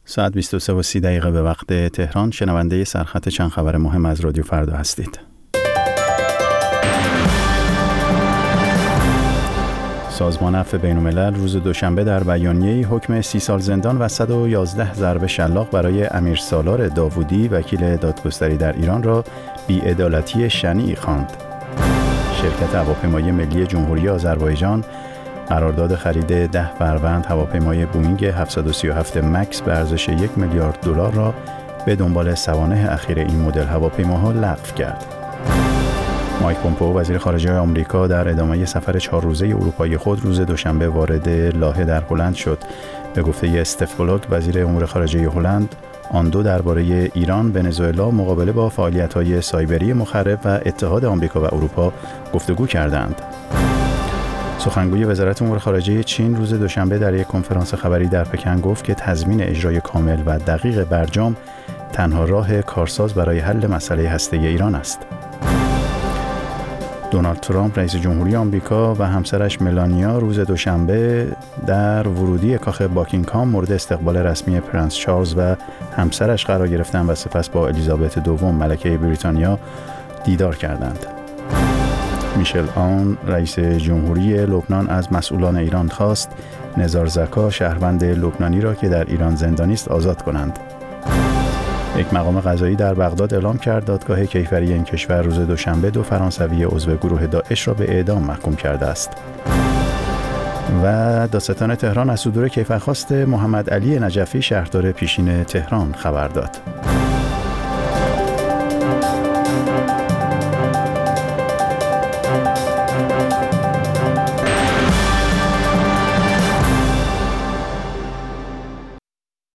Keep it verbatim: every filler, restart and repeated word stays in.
ساعت بیست و سه و سی دقیقه به وقت تهران. شنونده سرخط چند خبر مهم از رادیو فردا هستید. سازمان عفو بین‌الملل روز دوشنبه در بیانیه‌ای حکم سی سال زندان و صد و یازده ضرب شلاق برای امیر سالار داوودی وکیل دادگستری در ایران را بی‌عدالتی شنیع خواند. شرکت هواپیمایی ملی جمهوری آذربایجان قرارداد خرید ده فروند هواپیمای بوئینگ هفتصد و سی و هفت مکس به ارزش یک میلیارد دلار را به دنبال سوانح اخیر این مدل هواپیماها لغو کرد. مایک پومپئو وزیر خارجه آمریکا در ادامه سفر چهار روزه اروپایی خود روز دوشنبه وارد لاهه در هلند شد. به گفته استف بلوک وزیر امور خارجه هلند، آن دو درباره ایران، ونزوئلا، مقابله با فعالیت‌های سایبری مخرب و اتحاد آمریکا و اروپا گفتگو کردند. سخنگوی وزارت امور خارجه چین روز دوشنبه در یک کنفرانس خبری در پکن گفت که تضمین اجرای کامل و دقیق برجام تنها راه کارساز برای حل مسئله هسته‌ای ایران است. دونالد ترامپ رئیس جمهوری آمریکا و همسرش ملانیا روز دوشنبه در ورودی کاخ باکینگهام مورد استقبال رسمی پرنس چارلز و همسرش قرار گرفتند و سپس با الیزابت دوم ملکه بریتانیا دیدار کردند. میشل آون رئیس جمهوری لبنان از مسئولان ایران خواست نزار زکا شهروند لبنانی را که در ایران زندانی است آزاد کنند. یک مقام قضایی در بغداد اعلام کرد دادگاه کیفری این کشور روز دوشنبه دو فرانسوی عضو گروه داعش را به اعدام محکوم کرده است. و دادستان تهران از صدور کیفرخواست محمد علی نجفی شهردار پیشین تهران خبر داد.